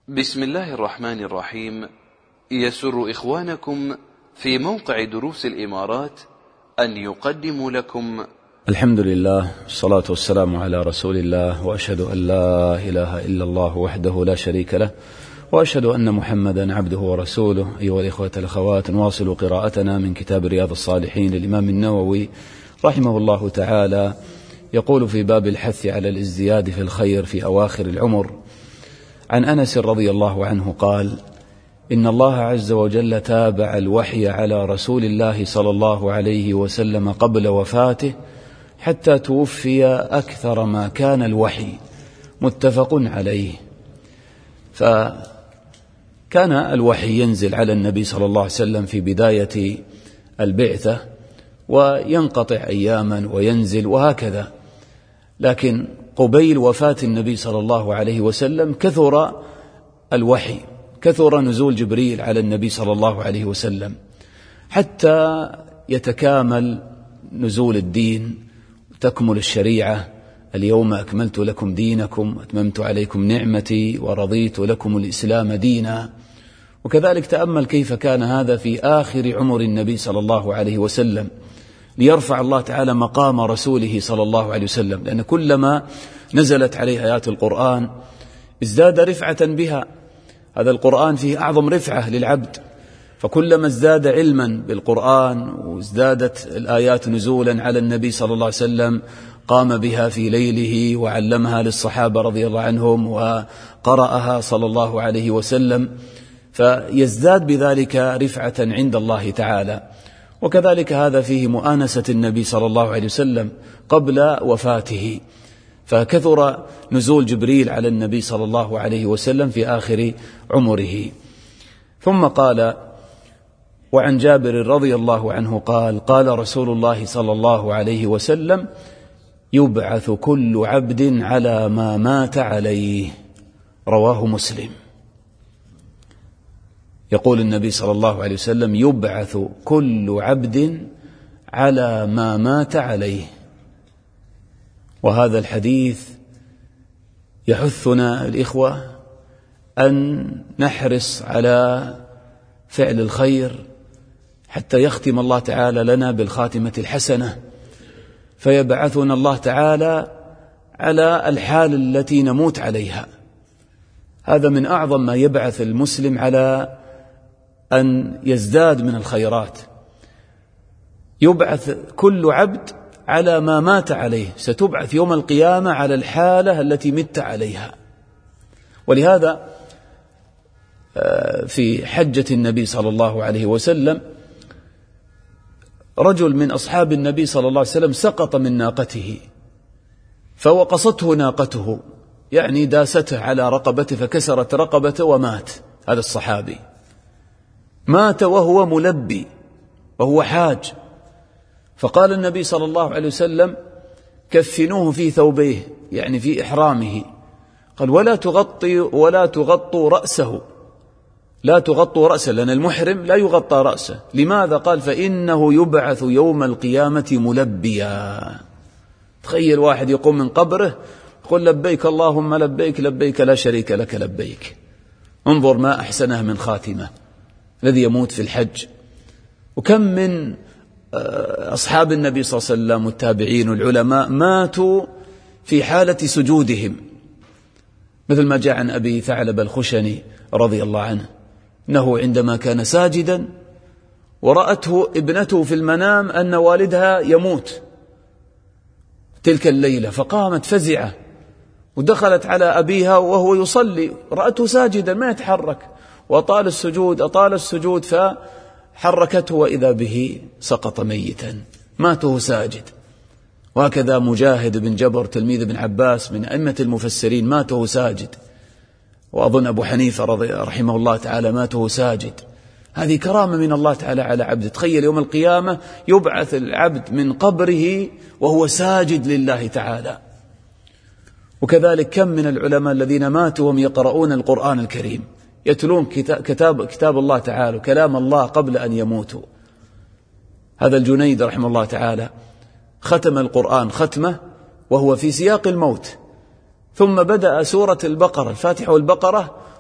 بسم الله الرحمن الرحيم. يسر إخوانكم في موقع دروس الإمارات أن يقدموا لكم الحمد لله والصلاة والسلام على رسول الله، وأشهد أن لا إله إلا الله وحده لا شريك له، وأشهد أن محمدا عبده ورسوله. أيها الإخوة الأخوات، نواصل قراءتنا من كتاب رياض الصالحين للإمام النووي رحمه الله تعالى. يقول في باب الحث على الازدياد في الخير في أواخر العمر: عن أنس رضي الله عنه قال: إن الله عز وجل تابع الوحي على رسول الله صلى الله عليه وسلم قبل وفاته حتى توفي أكثر ما كان الوحي، متفق عليه. فكان الوحي ينزل على النبي صلى الله عليه وسلم في بداية البعثة وينقطع أياما وينزل وهكذا، لكن قبيل وفاة النبي صلى الله عليه وسلم كثر الوحي، كثر نزول جبريل على النبي صلى الله عليه وسلم حتى يتكامل نزول الدين وتكمل الشريعة. اليوم أكملت لكم دينكم وأتممت عليكم نعمتي ورضيت لكم الإسلام دينا. وكذلك تأمل كيف كان هذا في آخر عمر النبي صلى الله عليه وسلم، ليرفع الله تعالى مقام رسوله صلى الله عليه وسلم، لأن كلما نزلت عليه آيات القرآن ازداد رفعة بها. هذا القرآن فيه أعظم رفعة للعبد، فكلما ازداد علما بالقرآن وازدادت الآيات نزولا على النبي صلى الله عليه وسلم قام بها في ليله وعلمها للصحابة رضي الله عنهم وقرأها صلى الله عليه وسلم، فيزداد بذلك رفعة عند الله تعالى. وكذلك هذا فيه مؤانسة النبي صلى الله عليه وسلم قبل وفاته، فكثر نزول جبريل على النبي صلى الله عليه وسلم في آخر عمره. ثم قال: وعن جابر رضي الله عنه قال: قال رسول الله صلى الله عليه وسلم: يبعث كل عبد على ما مات عليه. رواه مسلم. يقول النبي صلى الله عليه وسلم: يبعث كل عبد على ما مات عليه. وهذا الحديث يحثنا الإخوة أن نحرص على فعل الخير حتى يختم الله تعالى لنا بالخاتمة الحسنة، فيبعثنا الله تعالى على الحال التي نموت عليها. هذا من أعظم ما يبعث المسلم على أن يزداد من الخيرات. يبعث كل عبد على ما مات عليه، ستبعث يوم القيامة على الحالة التي مت عليها. ولهذا في حجة النبي صلى الله عليه وسلم رجل من أصحاب النبي صلى الله عليه وسلم سقط من ناقته فوقصته ناقته، يعني داسته على رقبته فكسرت رقبته ومات. هذا الصحابي مات وهو ملبي وهو حاج، فقال النبي صلى الله عليه وسلم: كفنوه في ثوبيه، يعني في إحرامه. قال: ولا تغطوا رأسه، لا تغطوا رأسه، لأن المحرم لا يغطى رأسه. لماذا؟ قال: فإنه يبعث يوم القيامة ملبيا. تخيل واحد يقوم من قبره يقول: لبيك اللهم لبيك، لبيك لا شريك لك لبيك. انظر ما أحسنه من خاتمة الذي يموت في الحج. وكم من أصحاب النبي صلى الله عليه وسلم والتابعين والعلماء ماتوا في حالة سجودهم، مثل ما جاء عن أبي ثعلب الخشني رضي الله عنه أنه عندما كان ساجدا ورأته ابنته في المنام أن والدها يموت تلك الليلة، فقامت فزعة ودخلت على أبيها وهو يصلي، رأته ساجدا ما يتحرك، وأطال السجود فحركته وإذا به سقط ميتا، ماته ساجد. وهكذا مجاهد بن جبر تلميذ ابن عباس من أئمة المفسرين ماته ساجد، وأظن أبو حنيفة رحمه الله تعالى ماته ساجد. هذه كرامة من الله تعالى على عبده. تخيل يوم القيامة يبعث العبد من قبره وهو ساجد لله تعالى. وكذلك كم من العلماء الذين ماتوا وهم يقرؤون القرآن الكريم، يتلون كتاب الله تعالى كلام الله قبل أن يموتوا. هذا الجنيد رحمه الله تعالى ختم القرآن ختمة وهو في سياق الموت، ثم بدأ سورة البقرة، الفاتحة والبقرة،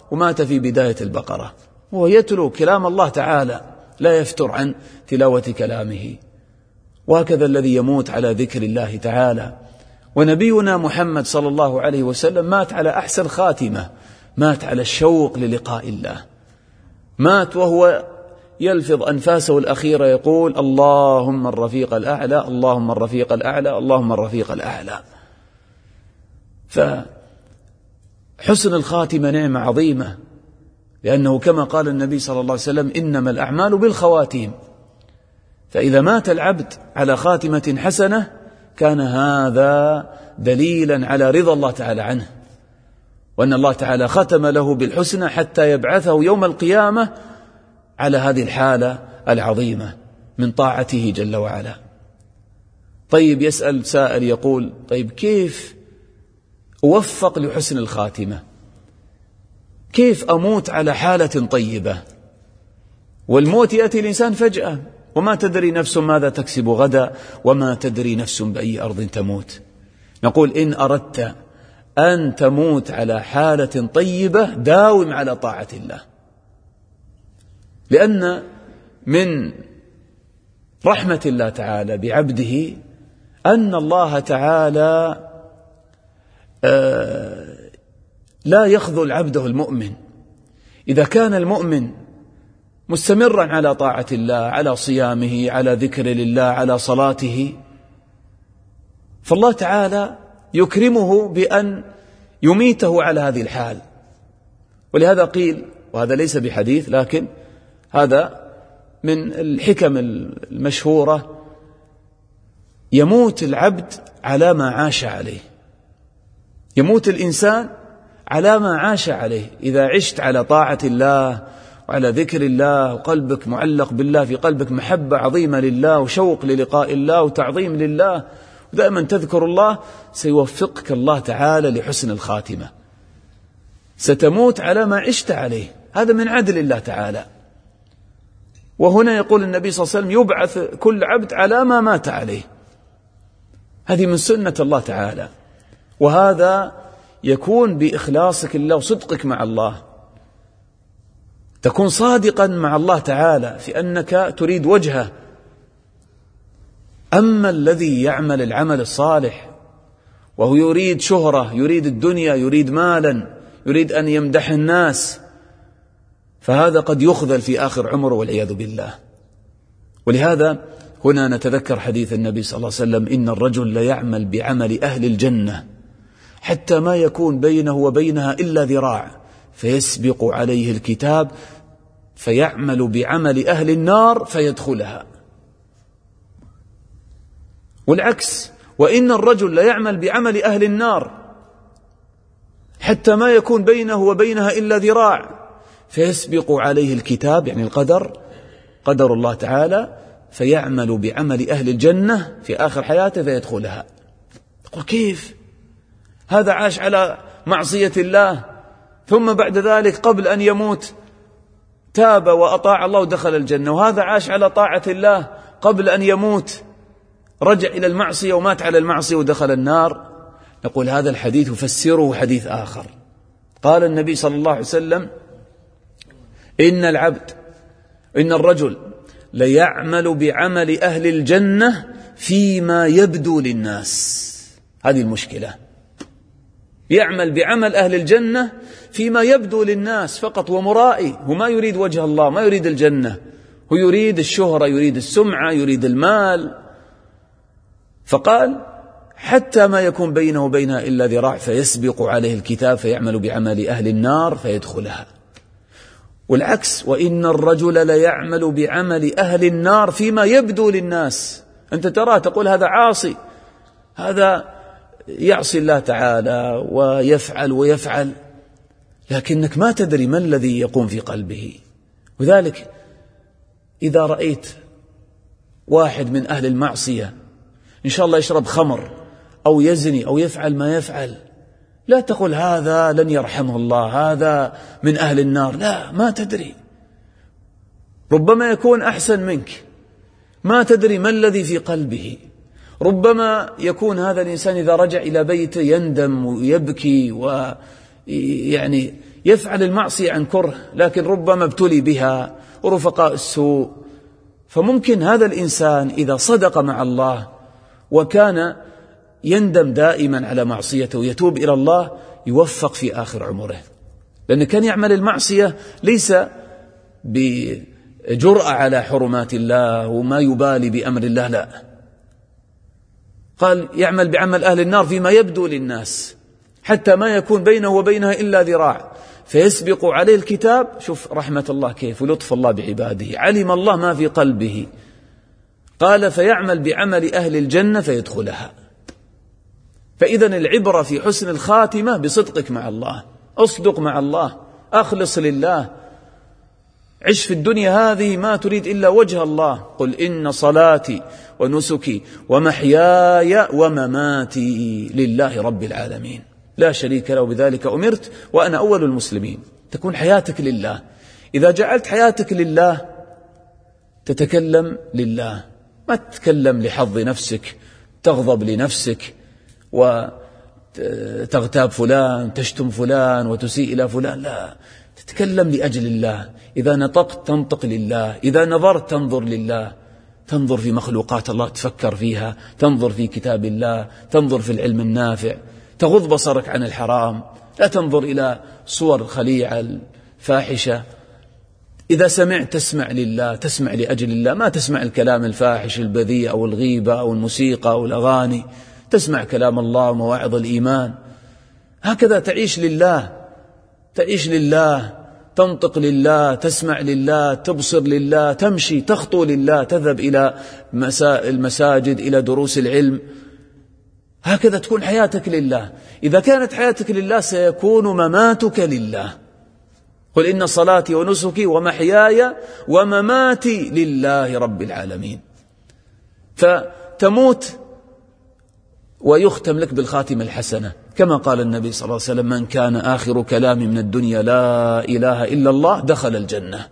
ومات في بداية البقرة، وهو يتلو كلام الله تعالى لا يفتر عن تلاوة كلامه. وهكذا الذي يموت على ذكر الله تعالى. ونبينا محمد صلى الله عليه وسلم مات على أحسن خاتمة، مات على الشوق للقاء الله، مات وهو يلفظ أنفاسه الأخيرة يقول اللهم الرفيق الأعلى، اللهم الرفيق الأعلى، اللهم الرفيق الأعلى. فحسن الخاتمة نعمة عظيمة، لأنه كما قال النبي صلى الله عليه وسلم إنما الأعمال بالخواتيم. فإذا مات العبد على خاتمة حسنة كان هذا دليلا على رضا الله تعالى عنه، وأن الله تعالى ختم له بالحسنى حتى يبعثه يوم القيامة على هذه الحالة العظيمة من طاعته جل وعلا. طيب يسأل سائل يقول طيب كيف أوفق لحسن الخاتمة؟ كيف أموت على حالة طيبة؟ والموت يأتي الإنسان فجأة، وما تدري نفس ماذا تكسب غدا، وما تدري نفس بأي أرض تموت. نقول إن أردت أن تموت على حالة طيبة داوم على طاعة الله، لأن من رحمة الله تعالى بعبده أن الله تعالى لا يخذل عبده المؤمن. إذا كان المؤمن مستمرا على طاعة الله، على صيامه، على ذكر لله، على صلاته، فالله تعالى يكرمه بأن يميته على هذه الحال. ولهذا قيل، وهذا ليس بحديث لكن هذا من الحكم المشهورة، يموت العبد على ما عاش عليه. يموت الإنسان على ما عاش عليه. إذا عشت على طاعة الله وعلى ذكر الله وقلبك معلق بالله، في قلبك محبة عظيمة لله وشوق للقاء الله وتعظيم لله ودائما تذكر الله، سيوفقك الله تعالى لحسن الخاتمة. ستموت على ما عشت عليه، هذا من عدل الله تعالى. وهنا يقول النبي صلى الله عليه وسلم يبعث كل عبد على ما مات عليه. هذه من سنة الله تعالى، وهذا يكون بإخلاصك لله وصدقك مع الله. تكون صادقا مع الله تعالى في أنك تريد وجهه. أما الذي يعمل العمل الصالح وهو يريد شهرة، يريد الدنيا، يريد مالا، يريد أن يمدح الناس، فهذا قد يخذل في آخر عمره والعياذ بالله. ولهذا هنا نتذكر حديث النبي صلى الله عليه وسلم إن الرجل ليعمل بعمل أهل الجنة حتى ما يكون بينه وبينها إلا ذراع، فيسبق عليه الكتاب فيعمل بعمل أهل النار فيدخلها. والعكس، وإن الرجل ليعمل بعمل أهل النار حتى ما يكون بينه وبينها إلا ذراع، فيسبق عليه الكتاب يعني القدر، قدر الله تعالى، فيعمل بعمل أهل الجنة في آخر حياته فيدخلها. تقول كيف؟ هذا عاش على معصية الله، ثم بعد ذلك قبل أن يموت تاب وأطاع الله ودخل الجنة، وهذا عاش على طاعة الله قبل أن يموت رجع إلى المعصية ومات على المعصية ودخل النار. نقول هذا الحديث يفسره حديث آخر. قال النبي صلى الله عليه وسلم إن الرجل ليعمل بعمل أهل الجنة فيما يبدو للناس. هذه المشكلة، يعمل بعمل أهل الجنة فيما يبدو للناس فقط، ومرائي، هو ما يريد وجه الله، ما يريد الجنة، هو يريد الشهرة، يريد السمعة، يريد المال. فقال حتى ما يكون بينه وبينها إلا ذراع فيسبق عليه الكتاب فيعمل بعمل أهل النار فيدخلها. والعكس، وإن الرجل ليعمل بعمل أهل النار فيما يبدو للناس. أنت ترى تقول هذا عاصي، هذا يعصي الله تعالى ويفعل، لكنك ما تدري ما الذي يقوم في قلبه. وذلك إذا رأيت واحد من أهل المعصية إن شاء الله يشرب خمر أو يزني أو يفعل ما يفعل، لا تقول هذا لن يرحمه الله، هذا من أهل النار. لا، ما تدري، ربما يكون أحسن منك، ما تدري ما الذي في قلبه. ربما يكون هذا الإنسان إذا رجع إلى بيته يندم ويبكي ويعني يفعل المعصية عن كره، لكن ربما ابتلي بها ورفقاء السوء. فممكن هذا الإنسان إذا صدق مع الله وكان يندم دائما على معصيته ويتوب إلى الله يوفق في آخر عمره، لأنه كان يعمل المعصية ليس بجرأة على حرمات الله وما يبالي بأمر الله، لا، قال يعمل بعمل أهل النار فيما يبدو للناس حتى ما يكون بينه وبينها إلا ذراع فيسبق عليه الكتاب. شوف رحمة الله كيف ولطف الله بعباده، علم الله ما في قلبه، قال فيعمل بعمل أهل الجنة فيدخلها. فإذن العبرة في حسن الخاتمة بصدقك مع الله، أصدق مع الله، أخلص لله، عش في الدنيا هذه ما تريد إلا وجه الله. قل إن صلاتي ونسكي ومحياي ومماتي لله رب العالمين لا شريك له بذلك أمرت وأنا أول المسلمين. تكون حياتك لله. إذا جعلت حياتك لله تتكلم لله، ما تتكلم لحظ نفسك، تغضب لنفسك وتغتاب فلان، تشتم فلان وتسيء إلى فلان، لا، تتكلم لأجل الله. إذا نطقت تنطق لله، إذا نظرت تنظر لله، تنظر في مخلوقات الله تفكر فيها، تنظر في كتاب الله، تنظر في العلم النافع، تغض بصرك عن الحرام، لا تنظر إلى صور خليعة الفاحشة. إذا سمعت تسمع لله، تسمع لأجل الله، ما تسمع الكلام الفاحش البذيء أو الغيبة أو الموسيقى أو الأغاني، تسمع كلام الله ومواعظ الإيمان. هكذا تعيش لله، تعيش لله، تنطق لله، تسمع لله، تبصر لله، تمشي تخطو لله، تذهب إلى المساجد، إلى دروس العلم. هكذا تكون حياتك لله. إذا كانت حياتك لله سيكون مماتك لله. قل إن صلاتي ونسكي ومحياي ومماتي لله رب العالمين. فتموت ويختم لك بالخاتمة الحسنة، كما قال النبي صلى الله عليه وسلم: من كان آخر كلام من الدنيا لا إله إلا الله دخل الجنة.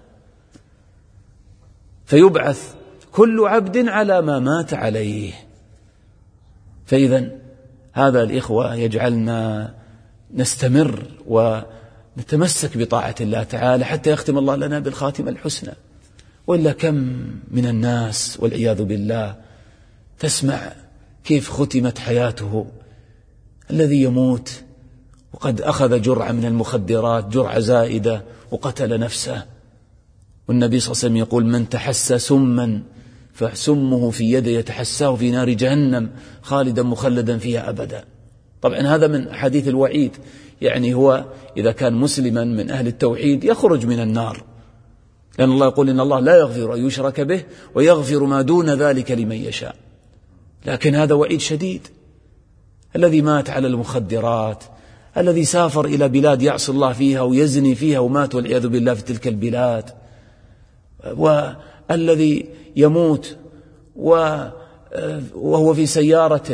فيبعث كل عبد على ما مات عليه. فإذا هذا الإخوة يجعلنا نستمر ونتمسك بطاعة الله تعالى حتى يختم الله لنا بالخاتمة الحسنى. وإلا كم من الناس والعياذ بالله تسمع كيف ختمت حياته، الذي يموت وقد أخذ جرعة من المخدرات، جرعة زائدة، وقتل نفسه. والنبي صلى الله عليه وسلم يقول: من تحسى سما فسمه في يده يتحساه في نار جهنم خالدا مخلدا فيها أبدا. طبعا هذا من حديث الوعيد، يعني هو إذا كان مسلما من أهل التوحيد يخرج من النار، لأن الله يقول: إن الله لا يغفر أن يشرك به ويغفر ما دون ذلك لمن يشاء. لكن هذا وعيد شديد. الذي مات على المخدرات، الذي سافر إلى بلاد يعصي الله فيها ويزني فيها ومات والعياذ بالله في تلك البلاد، والذي يموت وهو في سيارته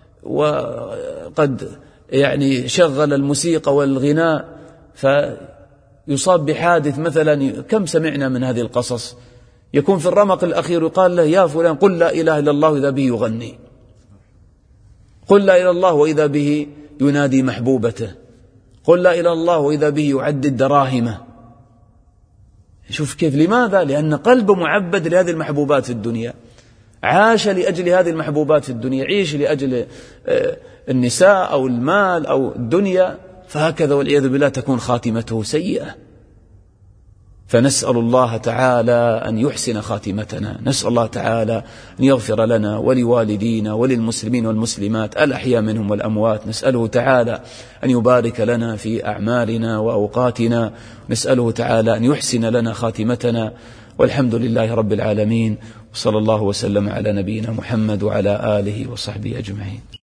وقد يعني شغل الموسيقى والغناء فيصاب بحادث مثلا. كم سمعنا من هذه القصص؟ يكون في الرمق الأخير يقال له: يا فلان قل لا إله إلا الله، إذا به يغني، قل لا إله إلا الله، وإذا به ينادي محبوبته، قل لا إله إلا الله، وإذا به يعدد دراهمه. شوف كيف. لماذا؟ لأن قلبه معبد لهذه المحبوبات في الدنيا، عاش لأجل هذه المحبوبات في الدنيا، عيش لأجل النساء أو المال أو الدنيا، فهكذا والعياذ بالله تكون خاتمته سيئة. فنسأل الله تعالى أن يحسن خاتمتنا، نسأل الله تعالى أن يغفر لنا ولوالدينا وللمسلمين والمسلمات الأحياء منهم والأموات. نسأله تعالى أن يبارك لنا في أعمالنا وأوقاتنا، نسأله تعالى أن يحسن لنا خاتمتنا. والحمد لله رب العالمين، وصلى الله وسلم على نبينا محمد وعلى آله وصحبه أجمعين.